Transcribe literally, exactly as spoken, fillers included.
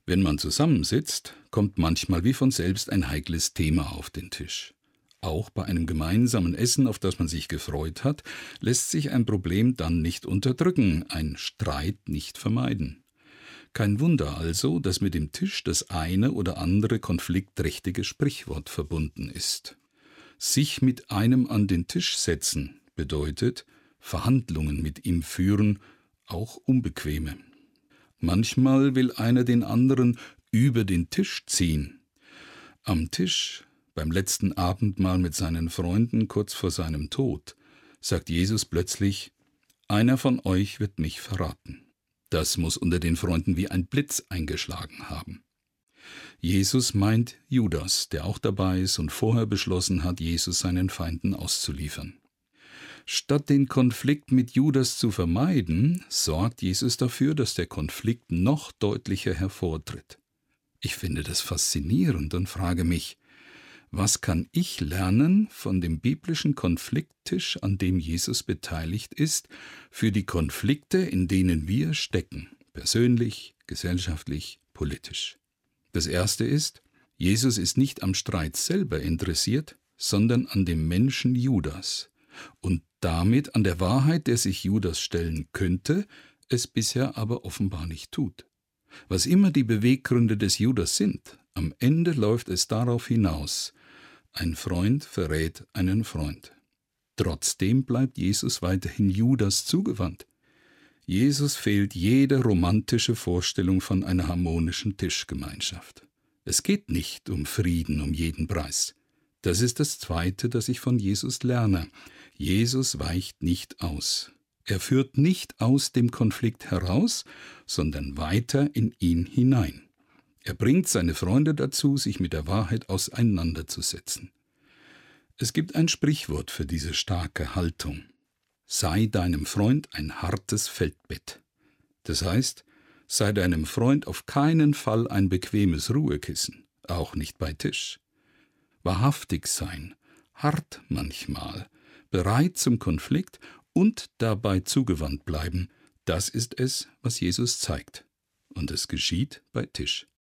Wenn man zusammensitzt, kommt manchmal wie von selbst ein heikles Thema auf den Tisch. Auch bei einem gemeinsamen Essen, auf das man sich gefreut hat, lässt sich ein Problem dann nicht unterdrücken, ein Streit nicht vermeiden. Kein Wunder also, dass mit dem Tisch das eine oder andere konfliktträchtige Sprichwort verbunden ist. Sich mit einem an den Tisch setzen bedeutet Verhandlungen mit ihm führen, auch unbequeme. Manchmal will einer den anderen über den Tisch ziehen. Am Tisch, beim letzten Abendmahl mit seinen Freunden kurz vor seinem Tod, sagt Jesus plötzlich: Einer von euch wird mich verraten. Das muss unter den Freunden wie ein Blitz eingeschlagen haben. Jesus meint Judas, der auch dabei ist und vorher beschlossen hat, Jesus seinen Feinden auszuliefern. Statt den Konflikt mit Judas zu vermeiden, sorgt Jesus dafür, dass der Konflikt noch deutlicher hervortritt. Ich finde das faszinierend und frage mich, was kann ich lernen von dem biblischen Konflikttisch, an dem Jesus beteiligt ist, für die Konflikte, in denen wir stecken, persönlich, gesellschaftlich, politisch? Das erste ist, Jesus ist nicht am Streit selber interessiert, sondern an dem Menschen Judas und damit an der Wahrheit, der sich Judas stellen könnte, es bisher aber offenbar nicht tut. Was immer die Beweggründe des Judas sind, am Ende läuft es darauf hinaus: Ein Freund verrät einen Freund. Trotzdem bleibt Jesus weiterhin Judas zugewandt. Jesus fehlt jede romantische Vorstellung von einer harmonischen Tischgemeinschaft. Es geht nicht um Frieden um jeden Preis. Das ist das Zweite, das ich von Jesus lerne. Jesus weicht nicht aus. Er führt nicht aus dem Konflikt heraus, sondern weiter in ihn hinein. Er bringt seine Freunde dazu, sich mit der Wahrheit auseinanderzusetzen. Es gibt ein Sprichwort für diese starke Haltung: Sei deinem Freund ein hartes Feldbett. Das heißt, sei deinem Freund auf keinen Fall ein bequemes Ruhekissen, auch nicht bei Tisch. Wahrhaftig sein, hart manchmal, bereit zum Konflikt und dabei zugewandt bleiben, das ist es, was Jesus zeigt. Und es geschieht bei Tisch.